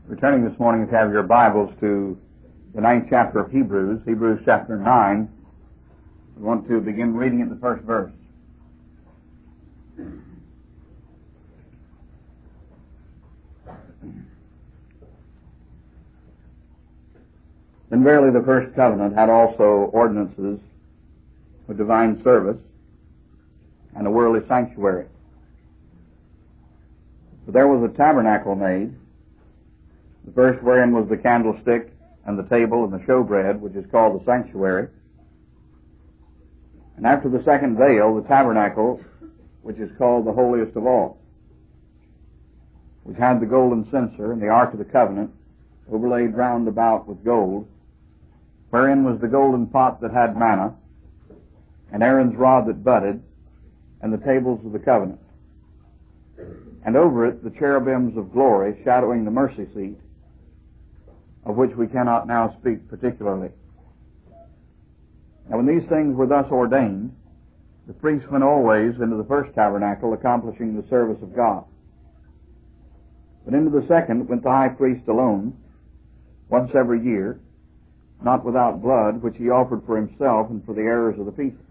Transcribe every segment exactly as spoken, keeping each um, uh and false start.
Returning this morning, if you have your Bibles to the ninth chapter of Hebrews, Hebrews chapter nine, we want to begin reading at the first verse. Then verily the first covenant had also ordinances of divine service and a worldly sanctuary. For there was a tabernacle made, the first wherein was the candlestick and the table and the showbread, which is called the sanctuary. And after the second veil, the tabernacle, which is called the holiest of all, which had the golden censer and the ark of the covenant, overlaid round about with gold, wherein was the golden pot that had manna, and Aaron's rod that budded, and the tables of the covenant. And over it the cherubims of glory, shadowing the mercy seat, of which we cannot now speak particularly. Now when these things were thus ordained, the priests went always into the first tabernacle, accomplishing the service of God. But into the second went the high priest alone, once every year, not without blood, which he offered for himself and for the errors of the people.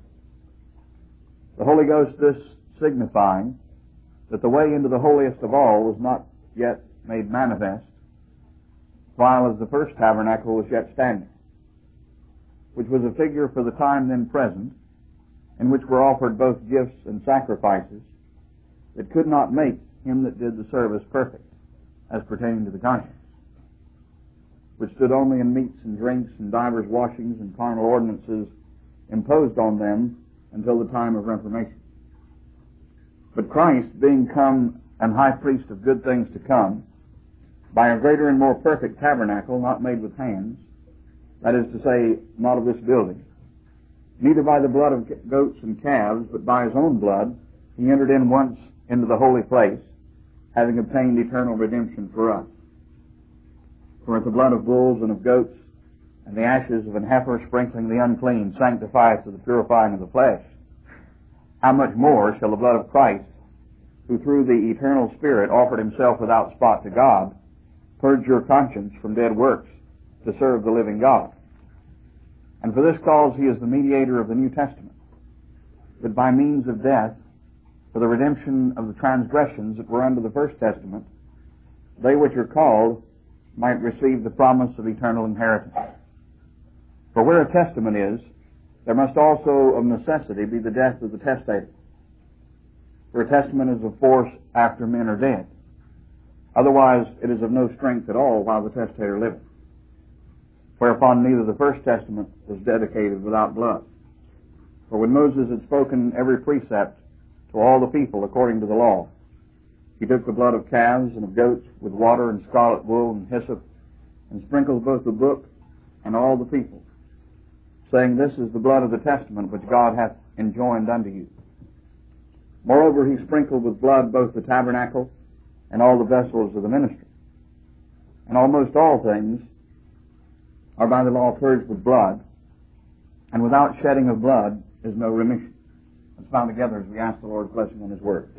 The Holy Ghost this signifying that the way into the holiest of all was not yet made manifest, while as the first tabernacle was yet standing, which was a figure for the time then present, in which were offered both gifts and sacrifices, that could not make him that did the service perfect, as pertaining to the conscience, which stood only in meats and drinks and divers washings and carnal ordinances imposed on them until the time of Reformation. But Christ, being come an high priest of good things to come, by a greater and more perfect tabernacle, not made with hands, that is to say, not of this building, neither by the blood of goats and calves, but by his own blood, he entered in once into the holy place, having obtained eternal redemption for us. For if the blood of bulls and of goats, and the ashes of an heifer sprinkling the unclean, sanctifieth to the purifying of the flesh, how much more shall the blood of Christ, who through the eternal Spirit offered himself without spot to God, purge your conscience from dead works to serve the living God? And for this cause he is the mediator of the New Testament, that by means of death, for the redemption of the transgressions that were under the first testament, they which are called might receive the promise of eternal inheritance. For where a testament is, there must also of necessity be the death of the testator. For a testament is of force after men are dead. Otherwise it is of no strength at all while the testator liveth. Whereupon neither the first testament was dedicated without blood. For when Moses had spoken every precept to all the people according to the law, he took the blood of calves and of goats with water and scarlet wool and hyssop, and sprinkled both the book and all the people, saying, This is the blood of the testament which God hath enjoined unto you. Moreover, he sprinkled with blood both the tabernacle and all the vessels of the ministry. And almost all things are by the law purged with blood, and without shedding of blood is no remission. Let's bow together as we ask the Lord's blessing on his word.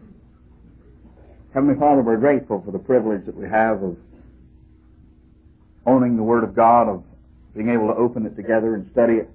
Heavenly Father, we're grateful for the privilege that we have of owning the Word of God, of being able to open it together and study it.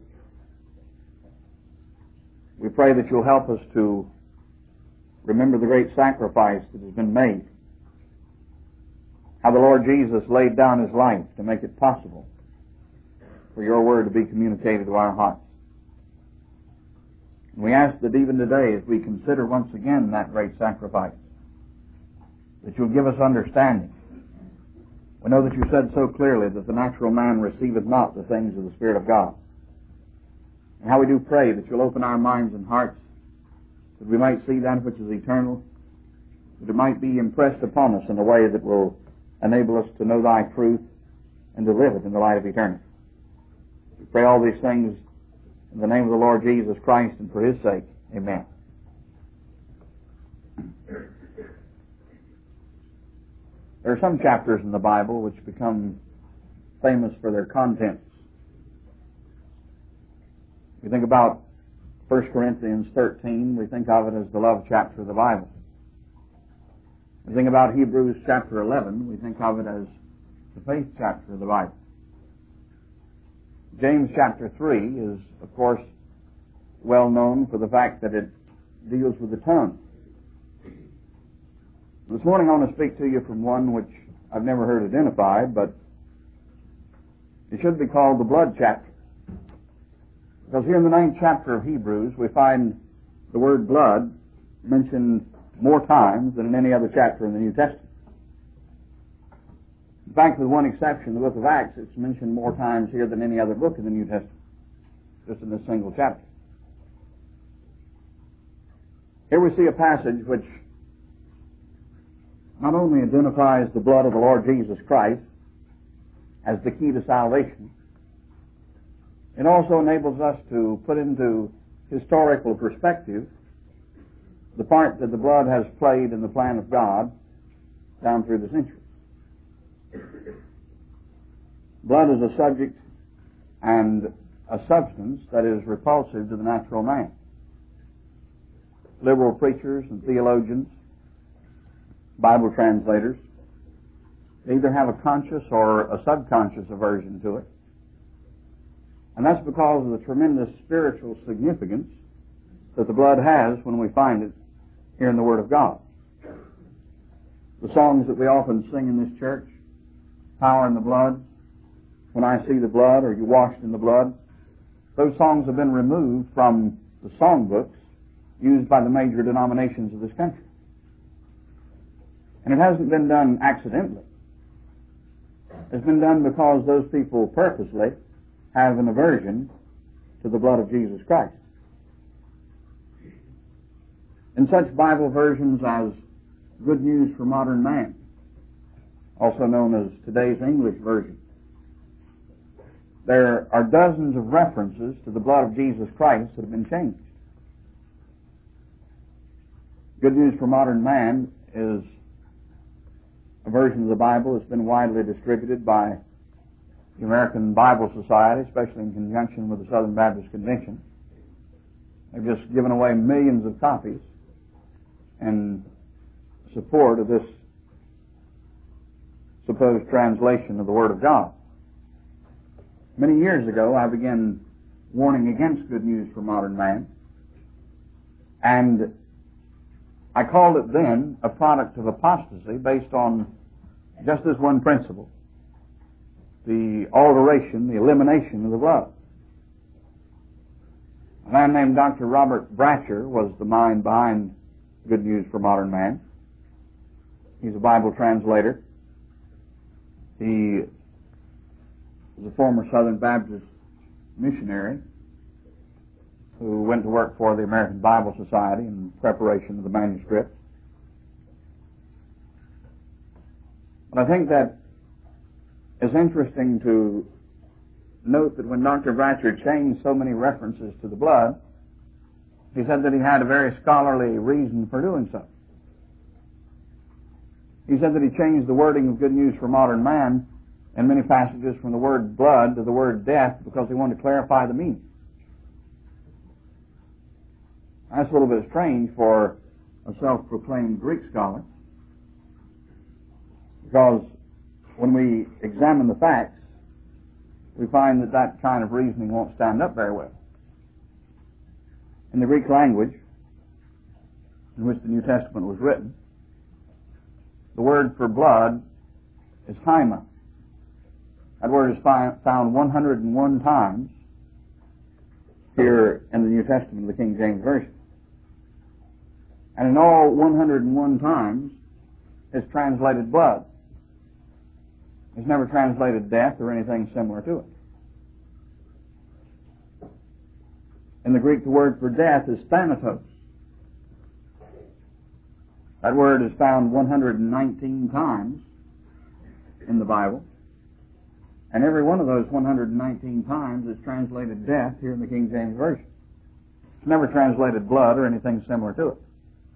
We pray that you'll help us to remember the great sacrifice that has been made, how the Lord Jesus laid down his life to make it possible for your word to be communicated to our hearts. And we ask that even today, as we consider once again that great sacrifice, that you'll give us understanding. We know that you said so clearly that the natural man receiveth not the things of the Spirit of God. And how we do pray that you'll open our minds and hearts, that we might see that which is eternal, that it might be impressed upon us in a way that will enable us to know thy truth and to live it in the light of eternity. We pray all these things in the name of the Lord Jesus Christ and for his sake. Amen. There are some chapters in the Bible which become famous for their contents. If you think about First Corinthians thirteen, we think of it as the love chapter of the Bible. We think about Hebrews chapter eleven, we think of it as the faith chapter of the Bible. James chapter three is, of course, well known for the fact that it deals with the tongue. This morning I want to speak to you from one which I've never heard identified, but it should be called the blood chapter. Because here in the ninth chapter of Hebrews we find the word blood mentioned more times than in any other chapter in the New Testament. In fact, with one exception, the book of Acts, it's mentioned more times here than any other book in the New Testament, just in this single chapter. Here we see a passage which not only identifies the blood of the Lord Jesus Christ as the key to salvation, it also enables us to put into historical perspective the part that the blood has played in the plan of God down through the centuries. Blood is a subject and a substance that is repulsive to the natural man. Liberal preachers and theologians, Bible translators, they either have a conscious or a subconscious aversion to it. And that's because of the tremendous spiritual significance that the blood has when we find it here in the Word of God. The songs that we often sing in this church, Power in the Blood, When I See the Blood, or You Washed in the Blood, those songs have been removed from the songbooks used by the major denominations of this country. And it hasn't been done accidentally. It's been done because those people purposely have an aversion to the blood of Jesus Christ. In such Bible versions as Good News for Modern Man, also known as today's English version, there are dozens of references to the blood of Jesus Christ that have been changed. Good News for Modern Man is a version of the Bible that's been widely distributed by the American Bible Society, especially in conjunction with the Southern Baptist Convention. They've just given away millions of copies in support of this supposed translation of the Word of God. Many years ago, I began warning against Good News for Modern Man, and I called it then a product of apostasy based on just this one principle: the alteration, the elimination of the blood. A man named Doctor Robert Bratcher was the mind behind Good News for Modern Man. He's a Bible translator. He was a former Southern Baptist missionary who went to work for the American Bible Society in preparation of the manuscript. But I think that it's interesting to note that when Doctor Bratcher changed so many references to the blood, he said that he had a very scholarly reason for doing so. He said that he changed the wording of Good News for Modern Man in many passages from the word blood to the word death because he wanted to clarify the meaning. That's a little bit strange for a self-proclaimed Greek scholar, because when we examine the facts, we find that that kind of reasoning won't stand up very well. In the Greek language in which the New Testament was written, the word for blood is haima. That word is fi- found one hundred one times here in the New Testament of the King James Version. And in all one hundred one times, it's translated blood. It's never translated death or anything similar to it. In the Greek, the word for death is thanatos. That word is found one hundred nineteen times in the Bible. And every one of those one hundred nineteen times is translated death here in the King James Version. It's never translated blood or anything similar to it.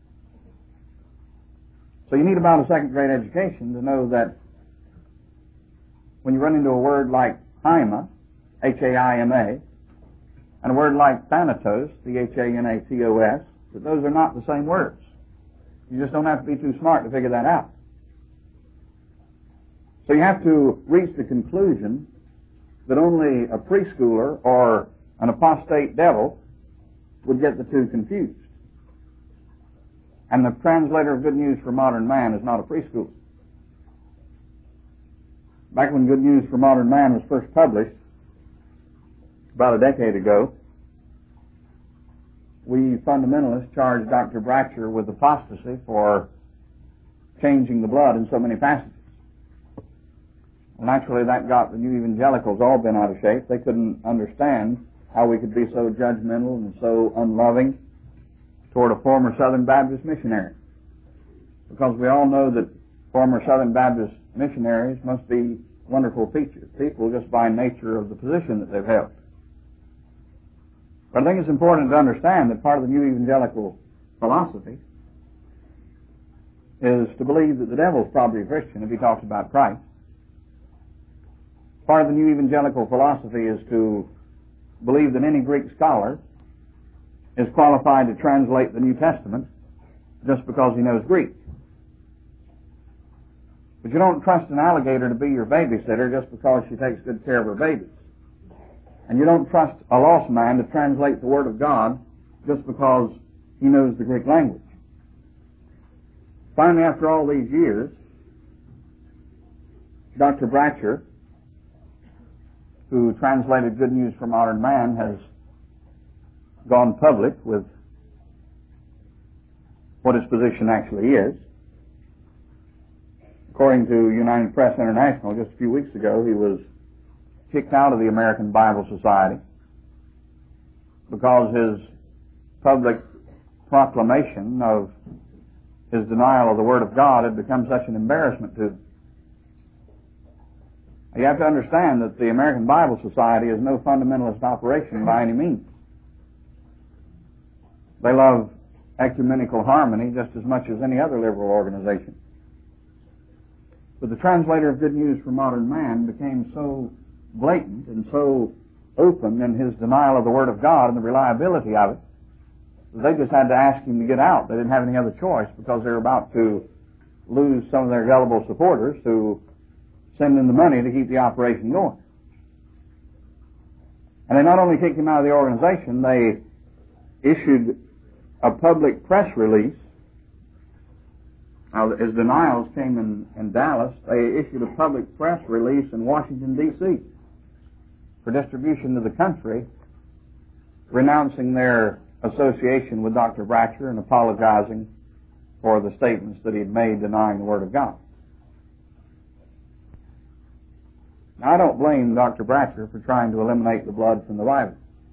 So you need about a second grade education to know that when you run into a word like haima, H A I M A, and a word like thanatos, T H A N A T O S, that those are not the same words. You just don't have to be too smart to figure that out. So you have to reach the conclusion that only a preschooler or an apostate devil would get the two confused. And the translator of Good News for Modern Man is not a preschooler. Back when Good News for Modern Man was first published, about a decade ago, we fundamentalists charged Doctor Bratcher with apostasy for changing the blood in so many passages. Well, naturally, that got the new evangelicals all bent out of shape. They couldn't understand how we could be so judgmental and so unloving toward a former Southern Baptist missionary. Because we all know that former Southern Baptist missionaries must be wonderful features, people just by nature of the position that they've held. But I think it's important to understand that part of the new evangelical philosophy is to believe that the devil's probably a Christian if he talks about Christ. Part of the new evangelical philosophy is to believe that any Greek scholar is qualified to translate the New Testament just because he knows Greek. But you don't trust an alligator to be your babysitter just because she takes good care of her babies. And you don't trust a lost man to translate the Word of God just because he knows the Greek language. Finally, after all these years, Doctor Bratcher, who translated Good News for Modern Man, has gone public with what his position actually is. According to United Press International, just a few weeks ago, he was kicked out of the American Bible Society because his public proclamation of his denial of the Word of God had become such an embarrassment to him. You have to understand that the American Bible Society is no fundamentalist operation by any means. They love ecumenical harmony just as much as any other liberal organization. But the translator of Good News for Modern Man became so blatant and so open in his denial of the Word of God and the reliability of it that they just had to ask him to get out. They didn't have any other choice because they were about to lose some of their gullible supporters who send in the money to keep the operation going. And they not only kicked him out of the organization, they issued a public press release. Now, his denials came in, in Dallas. They issued a public press release in Washington, D C for distribution to the country, renouncing their association with Doctor Bratcher and apologizing for the statements that he had made denying the Word of God. Now, I don't blame Doctor Bratcher for trying to eliminate the blood from the Bible.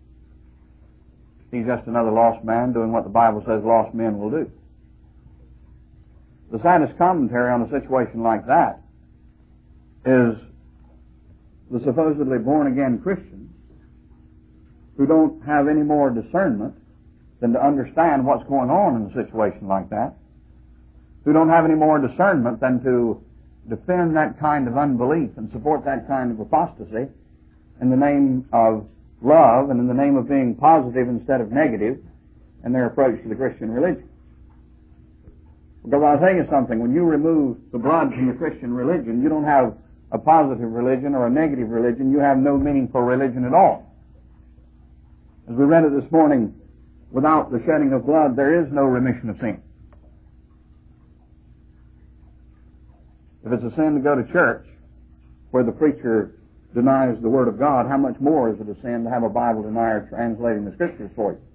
He's just another lost man doing what the Bible says lost men will do. The saddest commentary on a situation like that is the supposedly born-again Christians who don't have any more discernment than to understand what's going on in a situation like that, who don't have any more discernment than to defend that kind of unbelief and support that kind of apostasy in the name of love and in the name of being positive instead of negative in their approach to the Christian religion. Because I'll tell you something, when you remove the blood from the Christian religion, you don't have a positive religion or a negative religion, you have no meaningful religion at all. As we read it this morning, without the shedding of blood, there is no remission of sin. If it's a sin to go to church where the preacher denies the Word of God, how much more is it a sin to have a Bible denier translating the Scriptures for you?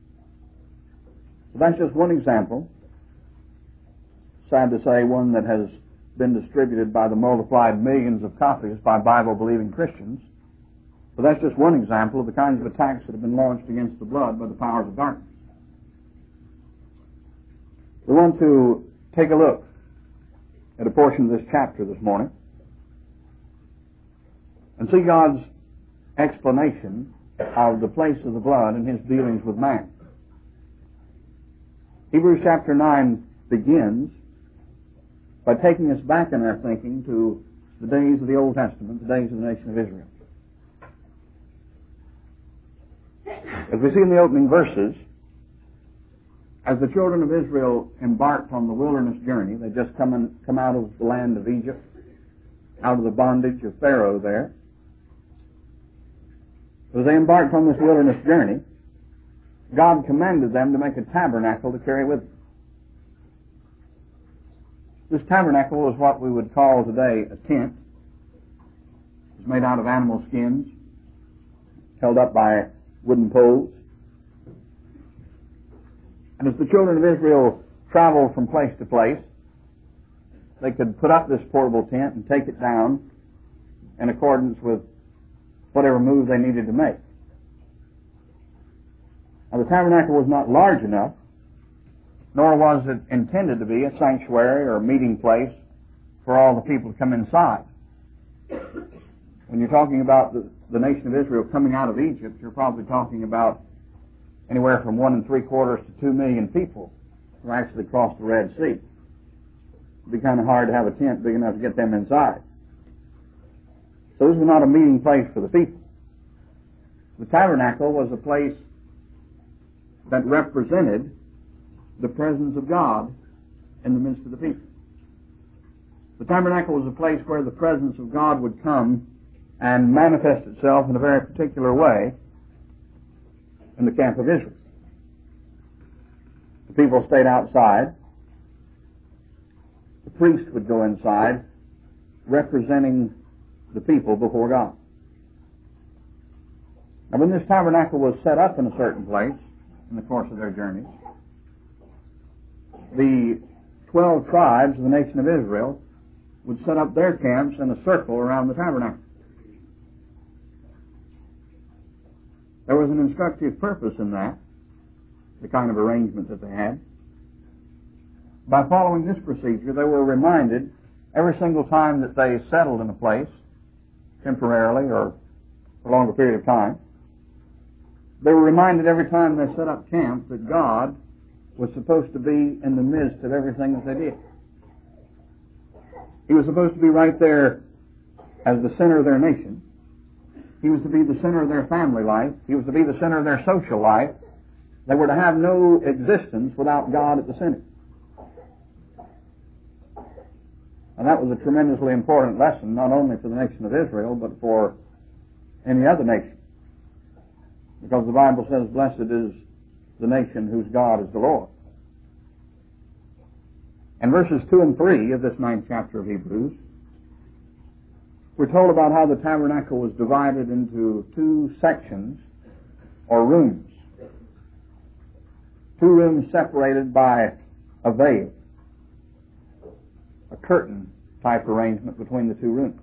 So that's just one example. Sad to say, one that has been distributed by the multiplied millions of copies by Bible-believing Christians. But that's just one example of the kinds of attacks that have been launched against the blood by the powers of darkness. We want to take a look at a portion of this chapter this morning and see God's explanation of the place of the blood in His dealings with man. Hebrews chapter nine begins by taking us back in our thinking to the days of the Old Testament, the days of the nation of Israel. As we see in the opening verses, as the children of Israel embarked on the wilderness journey, they'd just come, in, come out of the land of Egypt, out of the bondage of Pharaoh there. As they embarked on this wilderness journey, God commanded them to make a tabernacle to carry with them. This tabernacle is what we would call today a tent. It's made out of animal skins, held up by wooden poles. And as the children of Israel traveled from place to place, they could put up this portable tent and take it down in accordance with whatever move they needed to make. Now, the tabernacle was not large enough, nor was it intended to be a sanctuary or a meeting place for all the people to come inside. When you're talking about the, the nation of Israel coming out of Egypt, you're probably talking about anywhere from one and three quarters to two million people who actually crossed the Red Sea. It'd be kind of hard to have a tent big enough to get them inside. So this was not a meeting place for the people. The tabernacle was a place that represented the presence of God in the midst of the people. The tabernacle was a place where the presence of God would come and manifest itself in a very particular way in the camp of Israel. The people stayed outside. The priest would go inside, representing the people before God. Now, when this tabernacle was set up in a certain place in the course of their journeys, the twelve tribes of the nation of Israel would set up their camps in a circle around the tabernacle. There was an instructive purpose in that, the kind of arrangement that they had. By following this procedure, they were reminded every single time that they settled in a place, temporarily or for a longer period of time, they were reminded every time they set up camp that God was supposed to be in the midst of everything that they did. He was supposed to be right there as the center of their nation. He was to be the center of their family life. He was to be the center of their social life. They were to have no existence without God at the center. And that was a tremendously important lesson, not only for the nation of Israel, but for any other nation. Because the Bible says, blessed is the nation whose God is the Lord. In verses two and three of this ninth chapter of Hebrews, we're told about how the tabernacle was divided into two sections, or rooms. Two rooms separated by a veil, a curtain type arrangement between the two rooms.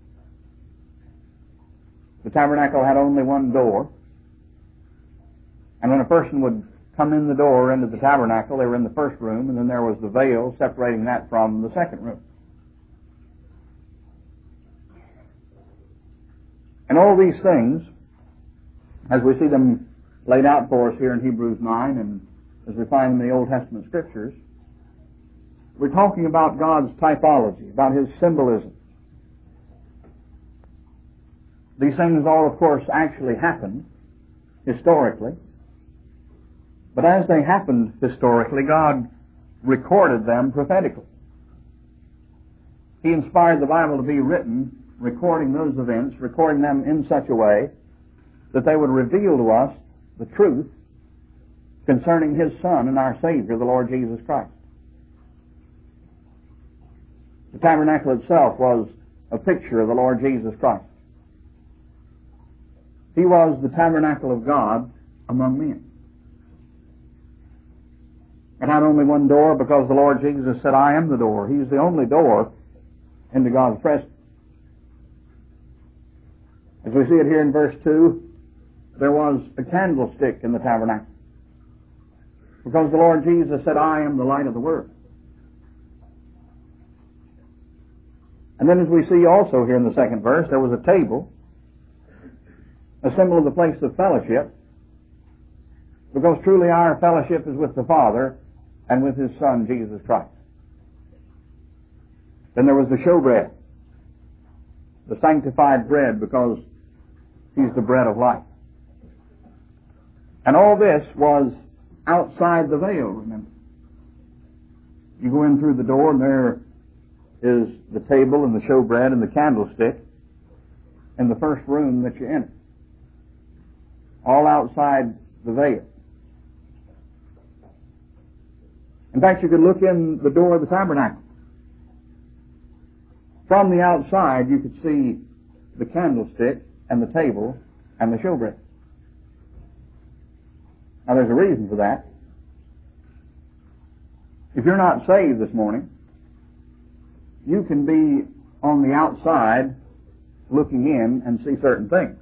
The tabernacle had only one door, and when a person would come in the door into the tabernacle, they were in the first room, and then there was the veil separating that from the second room. And all these things, as we see them laid out for us here in Hebrews nine, and as we find them in the Old Testament Scriptures, we're talking about God's typology, about His symbolism. These things all, of course, actually happened historically. But as they happened historically, God recorded them prophetically. He inspired the Bible to be written, recording those events, recording them in such a way that they would reveal to us the truth concerning His Son and our Savior, the Lord Jesus Christ. The tabernacle itself was a picture of the Lord Jesus Christ. He was the tabernacle of God among men. It had only one door because the Lord Jesus said, I am the door. He's the only door into God's presence. As we see it here in verse two, there was a candlestick in the tabernacle because the Lord Jesus said, I am the light of the world. And then as we see also here in the second verse, there was a table, a symbol of the place of fellowship, because truly our fellowship is with the Father and with His Son, Jesus Christ. Then there was the showbread, the sanctified bread, because He's the bread of life. And all this was outside the veil, remember. You go in through the door and there is the table and the showbread and the candlestick in the first room that you enter, all outside the veil. In fact, you could look in the door of the tabernacle. From the outside, you could see the candlestick and the table and the showbread. Now, there's a reason for that. If you're not saved this morning, you can be on the outside looking in and see certain things.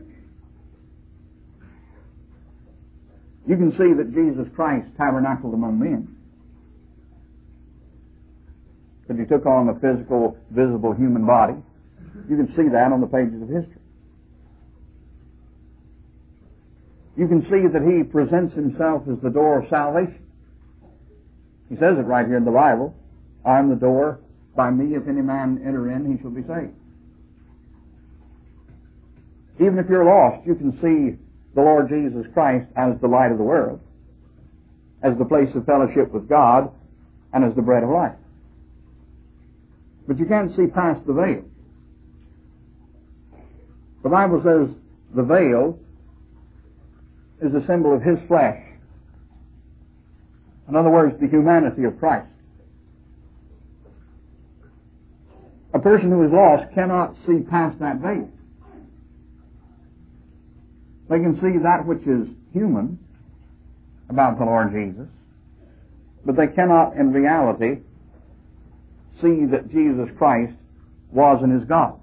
You can see that Jesus Christ tabernacled among men. That he took on a physical, visible human body. You can see that on the pages of history. You can see that he presents himself as the door of salvation. He says it right here in the Bible. I am the door. By me, if any man enter in, he shall be saved. Even if you're lost, you can see the Lord Jesus Christ as the light of the world, as the place of fellowship with God, and as the bread of life. But you can't see past the veil. The Bible says the veil is a symbol of his flesh. In other words, the humanity of Christ. A person who is lost cannot see past that veil. They can see that which is human about the Lord Jesus, but they cannot in reality see that Jesus Christ was and is God.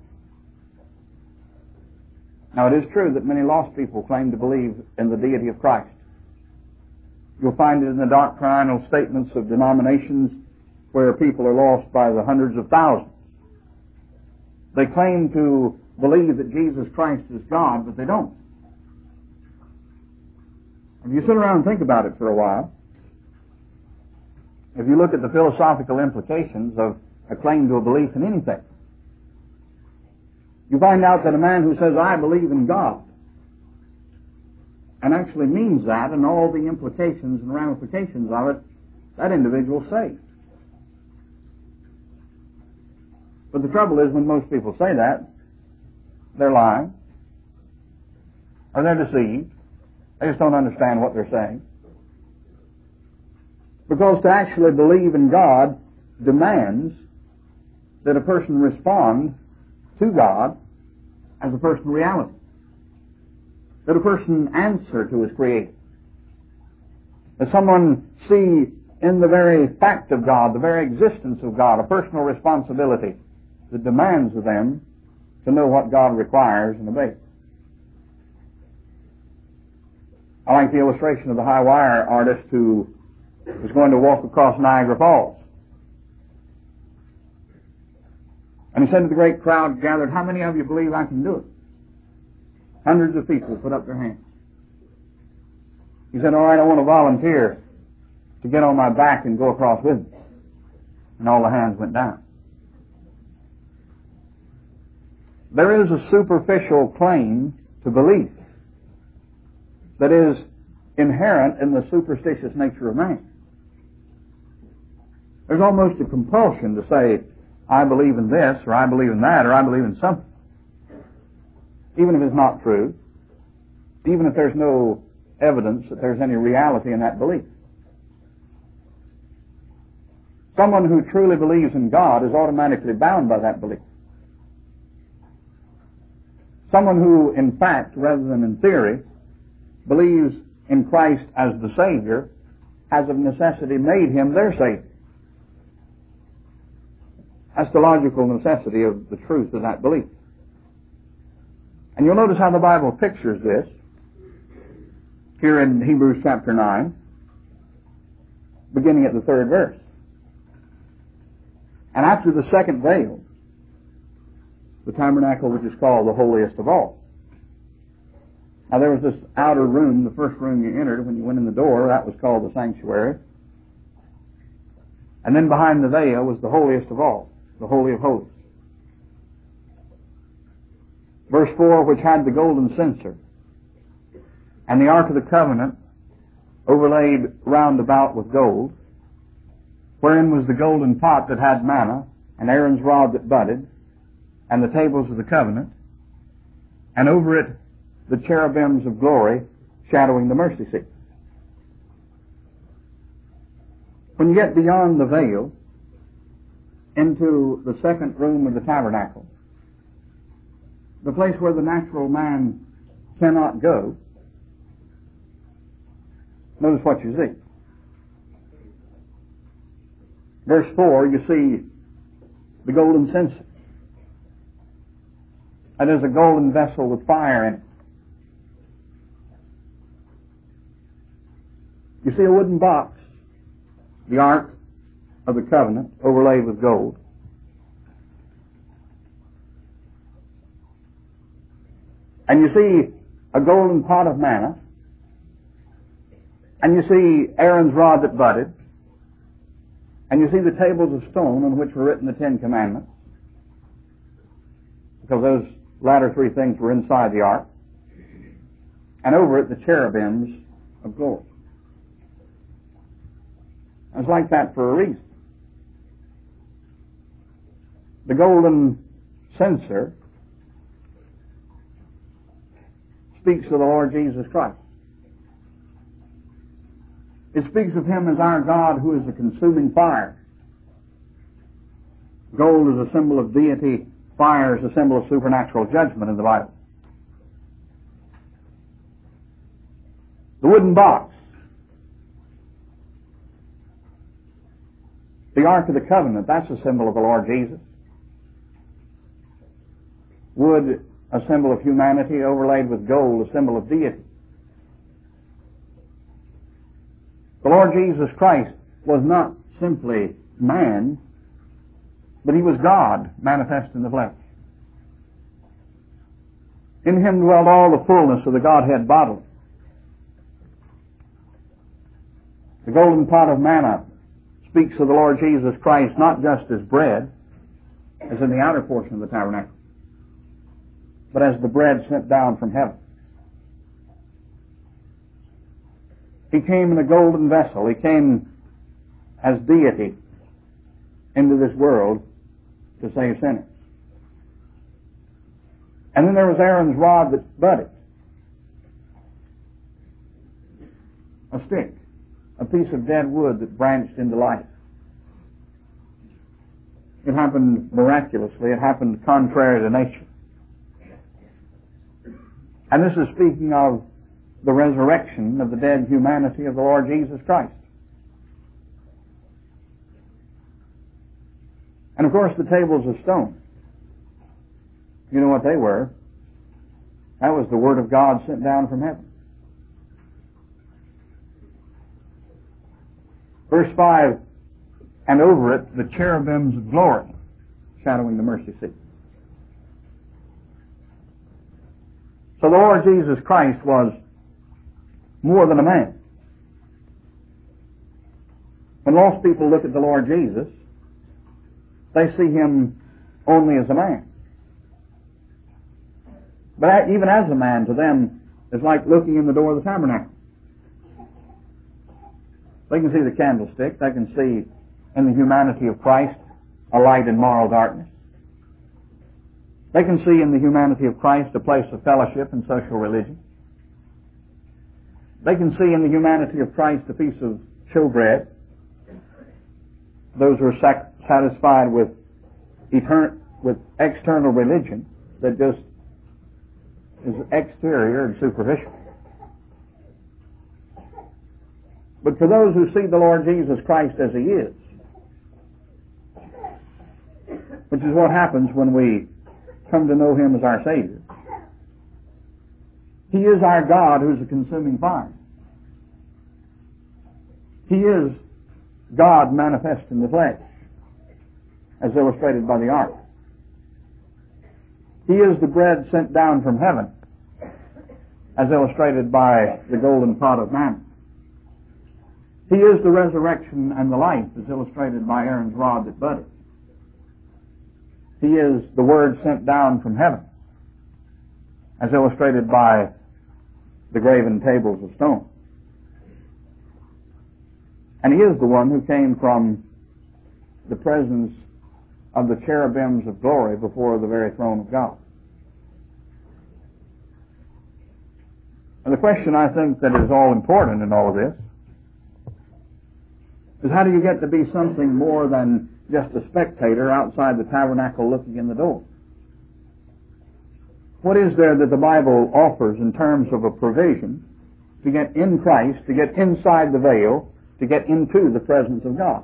Now, it is true that many lost people claim to believe in the deity of Christ. You'll find it in the doctrinal statements of denominations where people are lost by the hundreds of thousands. They claim to believe that Jesus Christ is God, but they don't. If you sit around and think about it for a while, if you look at the philosophical implications of a claim to a belief in anything, you find out that a man who says, I believe in God, and actually means that and all the implications and ramifications of it, that individual's saved. But the trouble is, when most people say that, they're lying, or they're deceived. They just don't understand what they're saying. Because to actually believe in God demands that a person respond to God as a personal reality. That a person answer to his Creator. That someone see in the very fact of God, the very existence of God, a personal responsibility that demands of them to know what God requires and obey. I like the illustration of the high wire artist who was going to walk across Niagara Falls. And he said to the great crowd gathered, how many of you believe I can do it? Hundreds of people put up their hands. He said, all right, I want to volunteer to get on my back and go across with me. And all the hands went down. There is a superficial claim to belief that is inherent in the superstitious nature of man. There's almost a compulsion to say, I believe in this, or I believe in that, or I believe in something. Even if it's not true, even if there's no evidence that there's any reality in that belief. Someone who truly believes in God is automatically bound by that belief. Someone who, in fact, rather than in theory, believes in Christ as the Savior has of necessity made him their Savior. That's the logical necessity of the truth of that belief. And you'll notice how the Bible pictures this here in Hebrews chapter nine, beginning at the third verse. And after the second veil, the tabernacle which is called the holiest of all. Now there was this outer room, the first room you entered when you went in the door, that was called the sanctuary. And then behind the veil was the holiest of all, the Holy of Holies. Verse four, which had the golden censer, and the ark of the covenant overlaid round about with gold, wherein was the golden pot that had manna, and Aaron's rod that budded, and the tables of the covenant, and over it the cherubims of glory shadowing the mercy seat. When you get beyond the veil into the second room of the tabernacle, the place where the natural man cannot go, notice what you see. Verse four, you see the golden censer. And there's a golden vessel with fire in it. You see a wooden box, the Ark of the Covenant, overlaid with gold. And you see a golden pot of manna. And you see Aaron's rod that budded. And you see the tables of stone on which were written the Ten Commandments. Because those latter three things were inside the ark. And over it the cherubims of glory. It's like that for a reason. The golden censer speaks of the Lord Jesus Christ. It speaks of Him as our God who is a consuming fire. Gold is a symbol of deity. Fire is a symbol of supernatural judgment in the Bible. The wooden box, the Ark of the Covenant, that's a symbol of the Lord Jesus. Wood, a symbol of humanity, overlaid with gold, a symbol of deity. The Lord Jesus Christ was not simply man, but He was God manifest in the flesh. In Him dwelled all the fullness of the Godhead bodily. The golden pot of manna speaks of the Lord Jesus Christ not just as bread, as in the outer portion of the tabernacle, but as the bread sent down from heaven. He came in a golden vessel. He came as deity into this world to save sinners. And then there was Aaron's rod that budded. A stick, a piece of dead wood that branched into life. It happened miraculously. It happened contrary to nature. And this is speaking of the resurrection of the dead humanity of the Lord Jesus Christ. And of course the tables of stone. You know what they were? That was the Word of God sent down from heaven. Verse five, and over it the cherubims of glory shadowing the mercy seat. So the Lord Jesus Christ was more than a man. When lost people look at the Lord Jesus, they see Him only as a man. But even as a man, to them, it's like looking in the door of the tabernacle. They can see the candlestick. They can see in the humanity of Christ a light in moral darkness. They can see in the humanity of Christ a place of fellowship and social religion. They can see in the humanity of Christ a piece of showbread. Those who are sac- satisfied with etern- with external religion that just is exterior and superficial. But for those who see the Lord Jesus Christ as He is, which is what happens when we come to know Him as our Savior, He is our God who's a consuming fire. He is God manifest in the flesh, as illustrated by the ark. He is the bread sent down from heaven, as illustrated by the golden pot of manna. He is the resurrection and the life, as illustrated by Aaron's rod that budded. He is the Word sent down from heaven, as illustrated by the graven tables of stone. And He is the one who came from the presence of the cherubims of glory before the very throne of God. And the question I think that is all important in all of this is, how do you get to be something more than just a spectator outside the tabernacle looking in the door? What is there that the Bible offers in terms of a provision to get in Christ, to get inside the veil, to get into the presence of God?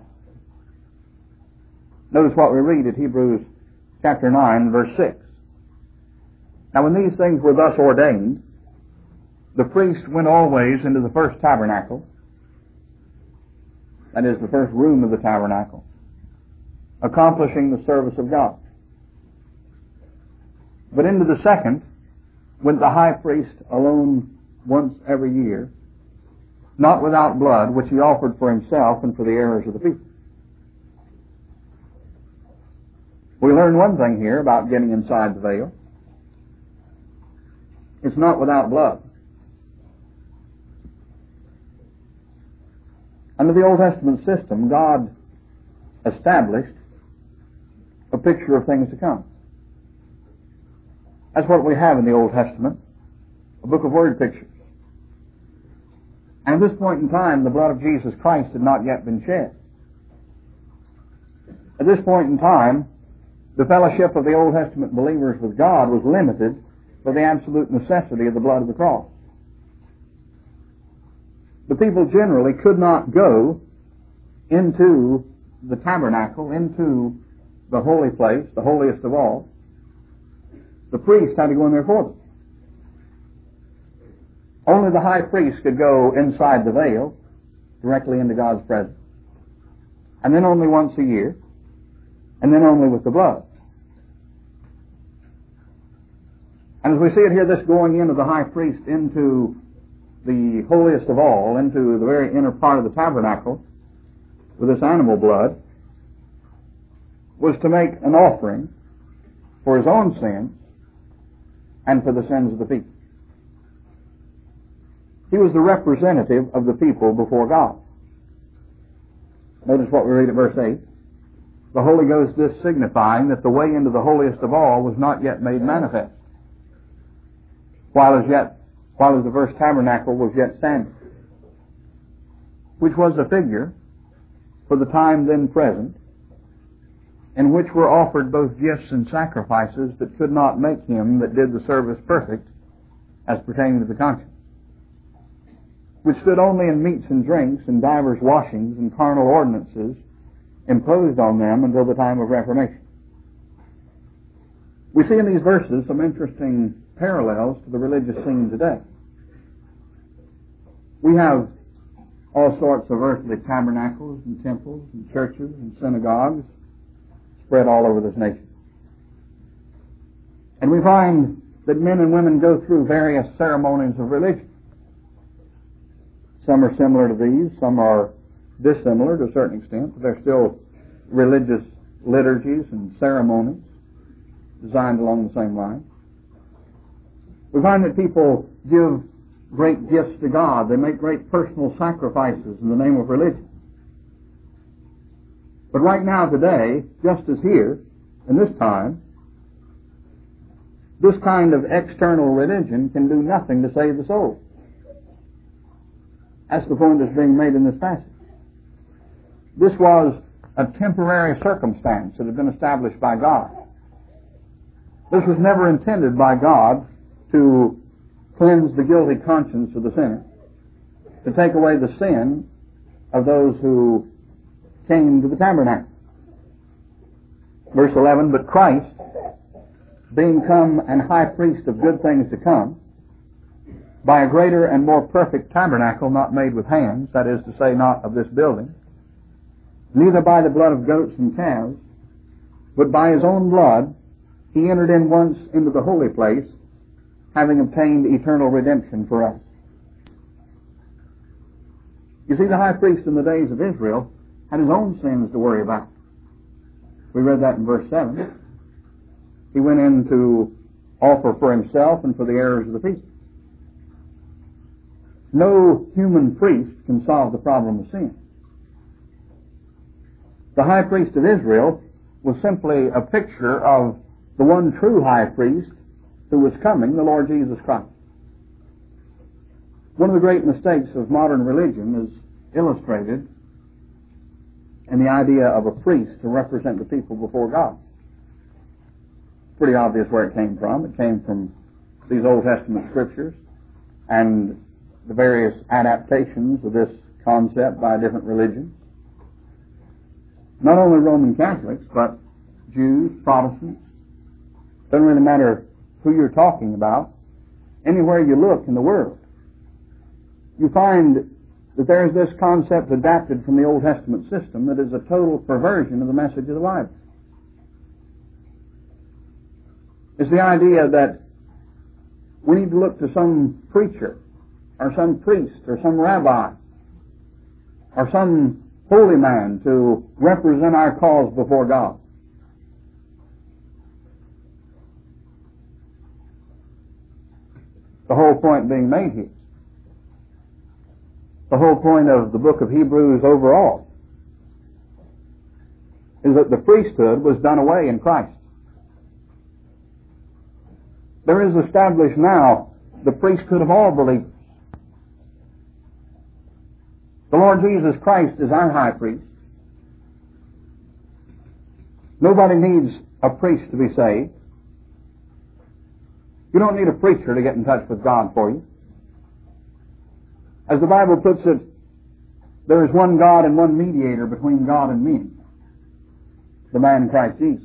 Notice what we read at Hebrews chapter nine, verse six. Now when these things were thus ordained, the priest went always into the first tabernacle, that is, the first room of the tabernacle, accomplishing the service of God. But into the second went the high priest alone once every year, not without blood, which he offered for himself and for the errors of the people. We learn one thing here about getting inside the veil. It's not without blood. Under the Old Testament system, God established a picture of things to come. That's what we have in the Old Testament, a book of word pictures. And at this point in time, the blood of Jesus Christ had not yet been shed. At this point in time, the fellowship of the Old Testament believers with God was limited by the absolute necessity of the blood of the cross. The people generally could not go into the tabernacle, into the holy place, the holiest of all. The priest had to go in there for them. Only the high priest could go inside the veil, directly into God's presence. And then only once a year, and then only with the blood. And as we see it here, this going in of the high priest into the holiest of all, into the very inner part of the tabernacle, with this animal blood, was to make an offering for his own sins and for the sins of the people. He was the representative of the people before God. Notice what we read at verse eight. The Holy Ghost this signifying that the way into the holiest of all was not yet made manifest, while as yet while as the first tabernacle was yet standing, which was a figure for the time then present, in which were offered both gifts and sacrifices that could not make him that did the service perfect as pertaining to the conscience, which stood only in meats and drinks and divers washings and carnal ordinances imposed on them until the time of Reformation. We see in these verses some interesting parallels to the religious scene today. We have all sorts of earthly tabernacles and temples and churches and synagogues spread all over this nation. And we find that men and women go through various ceremonies of religion. Some are similar to these, some are dissimilar to a certain extent, but they're still religious liturgies and ceremonies designed along the same line. We find that people give great gifts to God. They make great personal sacrifices in the name of religion. But right now, today, just as here, in this time, this kind of external religion can do nothing to save the soul. That's the point that's being made in this passage. This was a temporary circumstance that had been established by God. This was never intended by God to cleanse the guilty conscience of the sinner, to take away the sin of those who came to the tabernacle. Verse eleven, but Christ, being come an high priest of good things to come, by a greater and more perfect tabernacle not made with hands, that is to say, not of this building, neither by the blood of goats and calves, but by his own blood, he entered in once into the holy place, having obtained eternal redemption for us. You see, the high priest in the days of Israel had his own sins to worry about. We read that in verse seven. He went in to offer for himself and for the errors of the people. No human priest can solve the problem of sin. The high priest of Israel was simply a picture of the one true high priest who was coming, the Lord Jesus Christ. One of the great mistakes of modern religion is illustrated in the idea of a priest to represent the people before God. Pretty obvious where it came from. It came from these Old Testament scriptures and the various adaptations of this concept by different religions. Not only Roman Catholics, but Jews, Protestants. Doesn't really matter who you're talking about. Anywhere you look in the world, you find that there is this concept adapted from the Old Testament system that is a total perversion of the message of the Bible. It's the idea that we need to look to some preacher or some priest or some rabbi or some holy man to represent our cause before God. The whole point being made here, the whole point of the book of Hebrews overall, is that the priesthood was done away in Christ. There is established now the priesthood of all believers. The Lord Jesus Christ is our high priest. Nobody needs a priest to be saved. You don't need a preacher to get in touch with God for you. As the Bible puts it, there is one God and one mediator between God and men, the man Christ Jesus.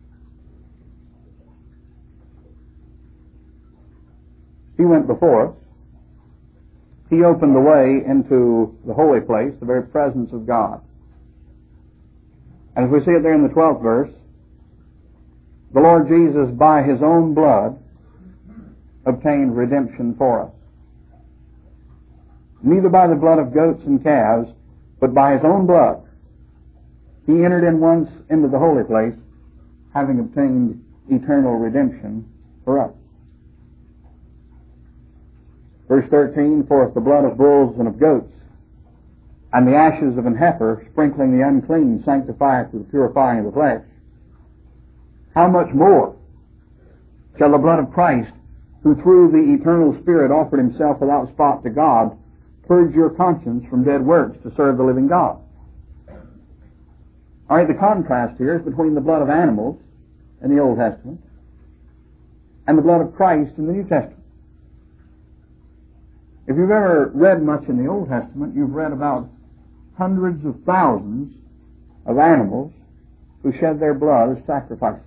He went before us. He opened the way into the holy place, the very presence of God. And as we see it there in the twelfth verse, the Lord Jesus, by His own blood, obtained redemption for us. Neither by the blood of goats and calves, but by His own blood, He entered in once into the holy place, having obtained eternal redemption for us. Verse thirteen, for if the blood of bulls and of goats, and the ashes of an heifer, sprinkling the unclean, sanctifieth to the purifying of the flesh, how much more shall the blood of Christ, who through the eternal Spirit offered Himself without spot to God, purge your conscience from dead works to serve the living God? All right, the contrast here is between the blood of animals in the Old Testament and the blood of Christ in the New Testament. If you've ever read much in the Old Testament, you've read about hundreds of thousands of animals who shed their blood as sacrifices.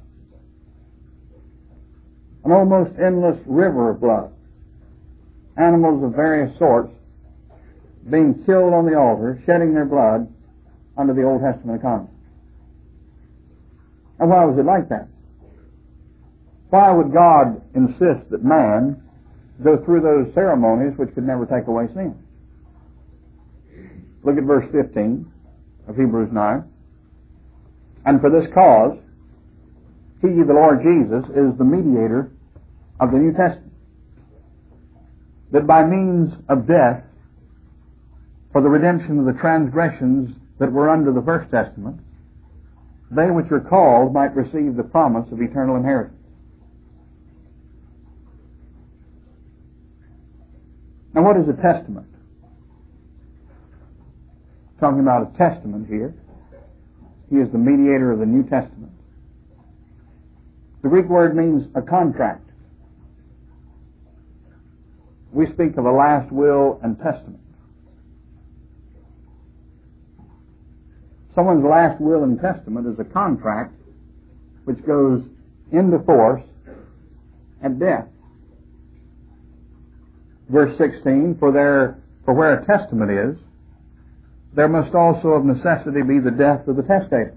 An almost endless river of blood. Animals of various sorts being killed on the altar, shedding their blood under the Old Testament economy. And why was it like that? Why would God insist that man go through those ceremonies which could never take away sin? Look at verse fifteen of Hebrews nine. And for this cause, He, the Lord Jesus, is the mediator of the New Testament, that by means of death, for the redemption of the transgressions that were under the First Testament, they which are called might receive the promise of eternal inheritance. Now, what is a testament? Talking about a testament here. He is the mediator of the New Testament. The Greek word means a contract. We speak of a last will and testament. Someone's last will and testament is a contract which goes into force at death. Verse sixteen, for there, for where a testament is, there must also of necessity be the death of the testator.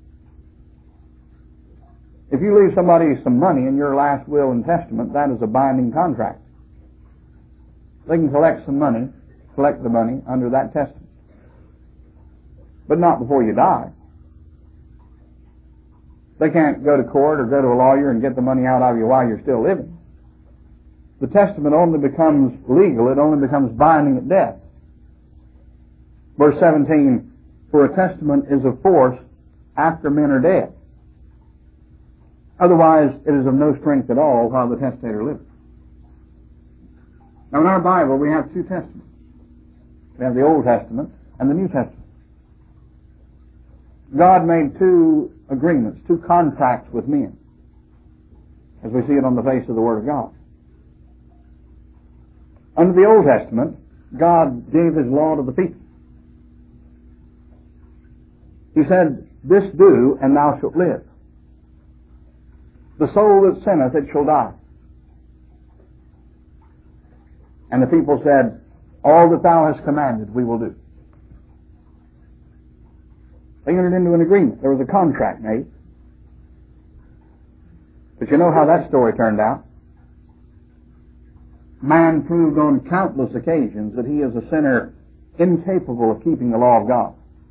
If you leave somebody some money in your last will and testament, that is a binding contract. They can collect some money, collect the money under that testament. But not before you die. They can't go to court or go to a lawyer and get the money out of you while you're still living. The testament only becomes legal, it only becomes binding at death. Verse seventeen, for a testament is of force after men are dead. Otherwise, it is of no strength at all while the testator liveth. Now, in our Bible, we have two testaments. We have the Old Testament and the New Testament. God made two agreements, two contracts with men, as we see it on the face of the Word of God. Under the Old Testament, God gave His law to the people. He said, "This do, and thou shalt live. The soul that sinneth, it shall die." And the people said, "All that thou hast commanded, we will do." They entered into an agreement. There was a contract made. But you know how that story turned out. Man proved on countless occasions that he is a sinner incapable of keeping the law of God.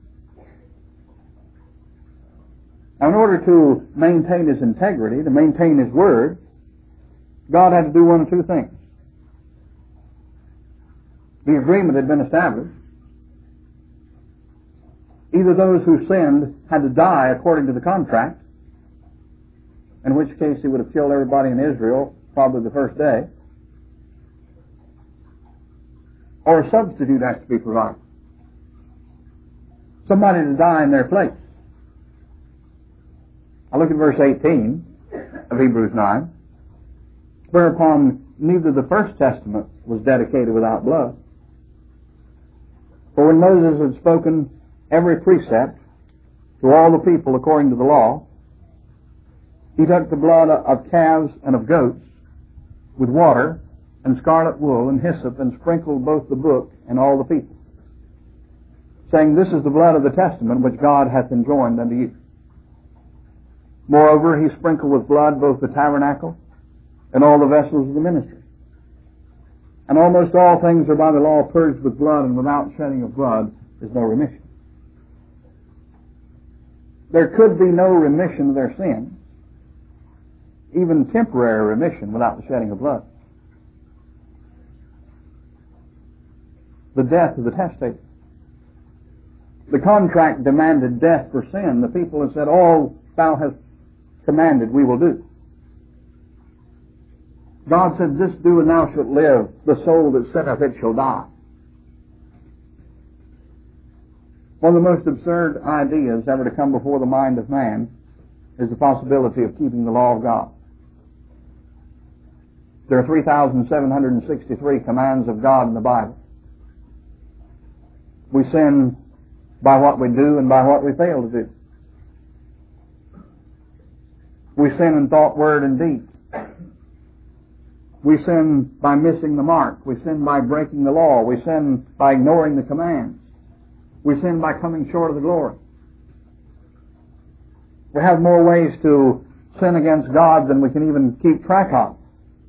Now, in order to maintain his integrity, to maintain his word, God had to do one of two things. The agreement had been established. Either those who sinned had to die according to the contract, in which case he would have killed everybody in Israel probably the first day, or a substitute has to be provided. Somebody to die in their place. I look at verse eighteen of Hebrews nine, whereupon neither the first testament was dedicated without blood. For when Moses had spoken every precept to all the people according to the law, he took the blood of calves and of goats with water and scarlet wool and hyssop, and sprinkled both the book and all the people, saying, "This is the blood of the testament which God hath enjoined unto you." Moreover, he sprinkled with blood both the tabernacle and all the vessels of the ministry. And almost all things are by the law purged with blood, and without shedding of blood is no remission. There could be no remission of their sins, even temporary remission, without the shedding of blood. The death of the testator. The contract demanded death for sin. The people have said, "All thou hast commanded, we will do." God said, "This do, and thou shalt live. The soul that sinneth, it shall die." One of the most absurd ideas ever to come before the mind of man is the possibility of keeping the law of God. There are three thousand seven hundred sixty-three commands of God in the Bible. We sin by what we do and by what we fail to do. We sin in thought, word, and deed. We sin by missing the mark. We sin by breaking the law. We sin by ignoring the commands. We sin by coming short of the glory. We have more ways to sin against God than we can even keep track of.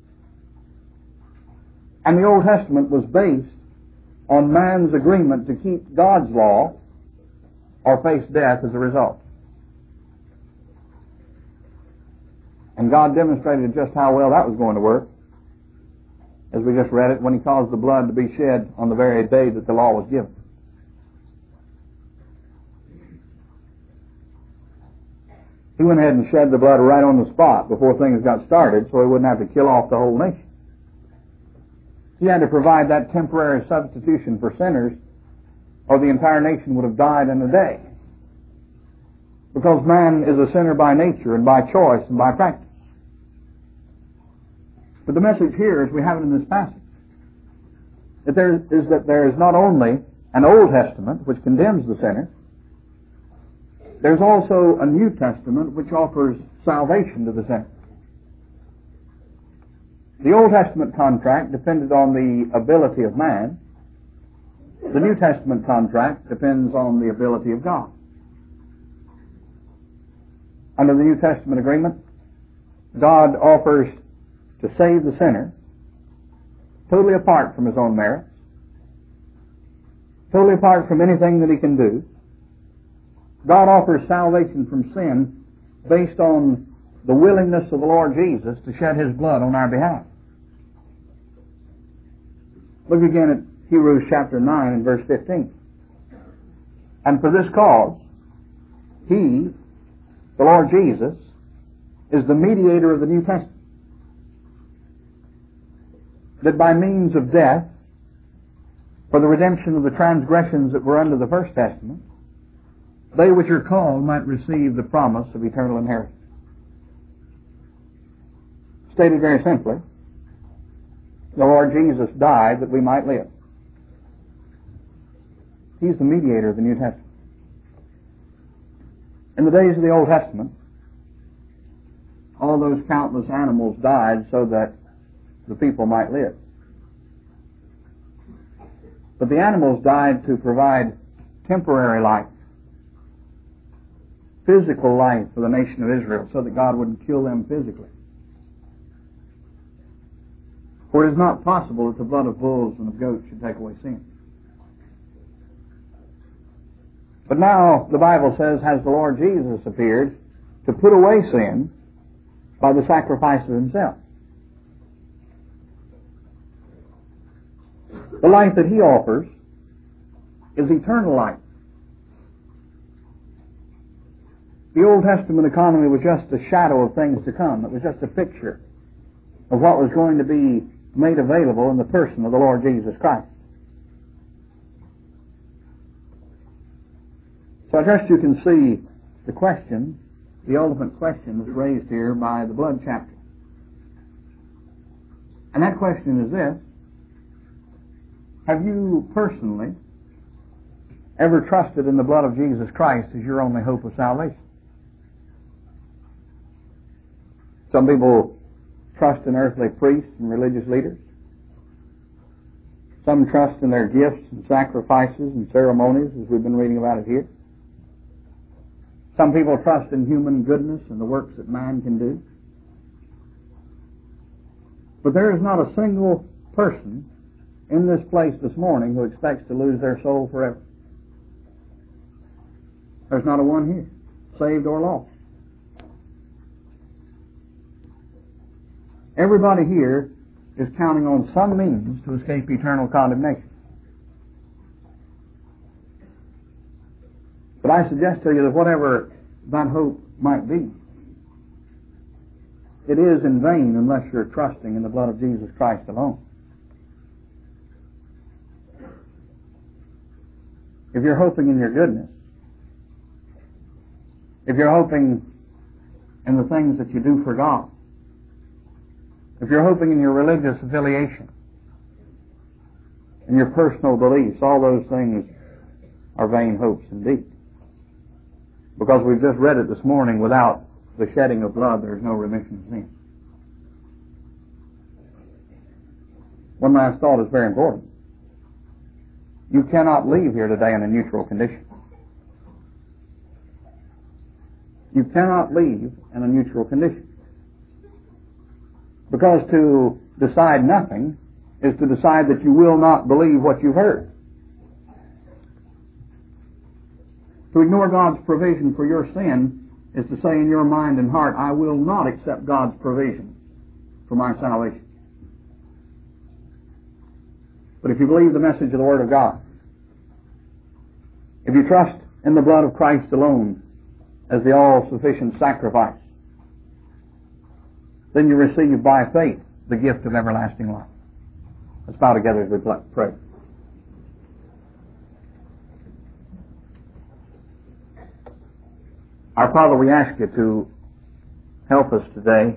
And the Old Testament was based on man's agreement to keep God's law or face death as a result. And God demonstrated just how well that was going to work, as we just read it, when He caused the blood to be shed on the very day that the law was given. He went ahead and shed the blood right on the spot before things got started, so He wouldn't have to kill off the whole nation. He had to provide that temporary substitution for sinners, or the entire nation would have died in a day. Because man is a sinner by nature and by choice and by practice. But the message here, as we have it in this passage, that there is that there is not only an Old Testament which condemns the sinner, there's also a New Testament which offers salvation to the sinner. The Old Testament contract depended on the ability of man. The New Testament contract depends on the ability of God. Under the New Testament agreement, God offers to save the sinner totally apart from His own merits, totally apart from anything that He can do. God offers salvation from sin based on the willingness of the Lord Jesus to shed His blood on our behalf. Look again at Hebrews chapter nine and verse fifteen. "And for this cause, He," the Lord Jesus, is the mediator of the New Testament. That by means of death, for the redemption of the transgressions that were under the First Testament, they which are called might receive the promise of eternal inheritance. Stated very simply, the Lord Jesus died that we might live. He's the mediator of the New Testament. In the days of the Old Testament, all those countless animals died so that the people might live. But the animals died to provide temporary life, physical life for the nation of Israel, so that God wouldn't kill them physically. For it is not possible that the blood of bulls and of goats should take away sin. But now, the Bible says, has the Lord Jesus appeared to put away sin by the sacrifice of himself. The life that he offers is eternal life. The Old Testament economy was just a shadow of things to come. It was just a picture of what was going to be made available in the person of the Lord Jesus Christ. So I trust you can see the question, the ultimate question that's raised here by the blood chapter. And that question is this: have you personally ever trusted in the blood of Jesus Christ as your only hope of salvation? Some people trust in earthly priests and religious leaders. Some trust in their gifts and sacrifices and ceremonies, as we've been reading about it here. Some people trust in human goodness and the works that man can do. But there is not a single person in this place this morning who expects to lose their soul forever. There's not a one here, saved or lost. Everybody here is counting on some means to escape eternal condemnation. But I suggest to you that whatever that hope might be, it is in vain unless you're trusting in the blood of Jesus Christ alone. If you're hoping in your goodness, if you're hoping in the things that you do for God, if you're hoping in your religious affiliation, in your personal beliefs, all those things are vain hopes indeed. Because we've just read it this morning, without the shedding of blood there is no remission of sin. One last thought is very important. You cannot leave here today in a neutral condition. You cannot leave in a neutral condition. Because to decide nothing is to decide that you will not believe what you've heard. To ignore God's provision for your sin is to say in your mind and heart, I will not accept God's provision for my salvation. But if you believe the message of the Word of God, if you trust in the blood of Christ alone as the all-sufficient sacrifice, then you receive by faith the gift of everlasting life. Let's bow together as we pray. Our Father, we ask you to help us today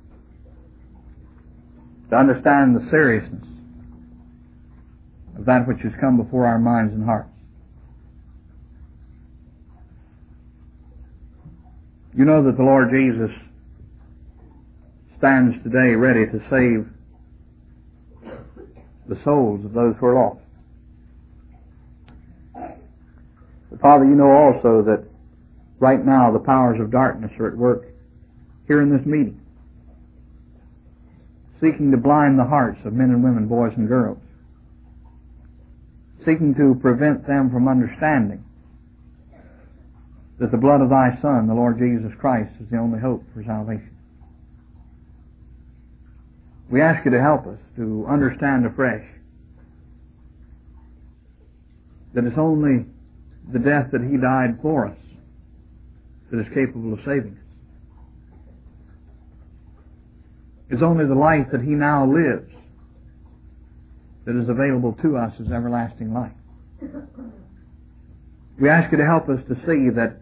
to understand the seriousness of that which has come before our minds and hearts. You know that the Lord Jesus stands today ready to save the souls of those who are lost. But Father, you know also that right now the powers of darkness are at work here in this meeting, seeking to blind the hearts of men and women, boys and girls, seeking to prevent them from understanding that the blood of thy Son, the Lord Jesus Christ, is the only hope for salvation. We ask you to help us to understand afresh that it's only the death that he died for us that is capable of saving us. is only the life that He now lives that is available to us as everlasting life. We ask You to help us to see that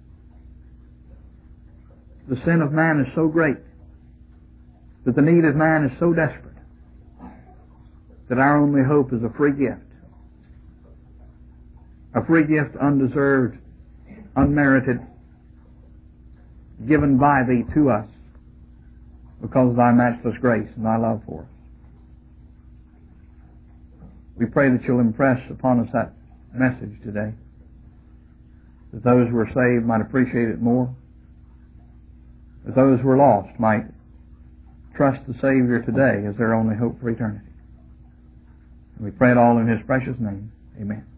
the sin of man is so great, that the need of man is so desperate, that our only hope is a free gift. A free gift, undeserved, unmerited, given by Thee to us because of Thy matchless grace and Thy love for us. We pray that You'll impress upon us that message today, that those who are saved might appreciate it more, that those who are lost might trust the Savior today as their only hope for eternity. And we pray it all in His precious name. Amen.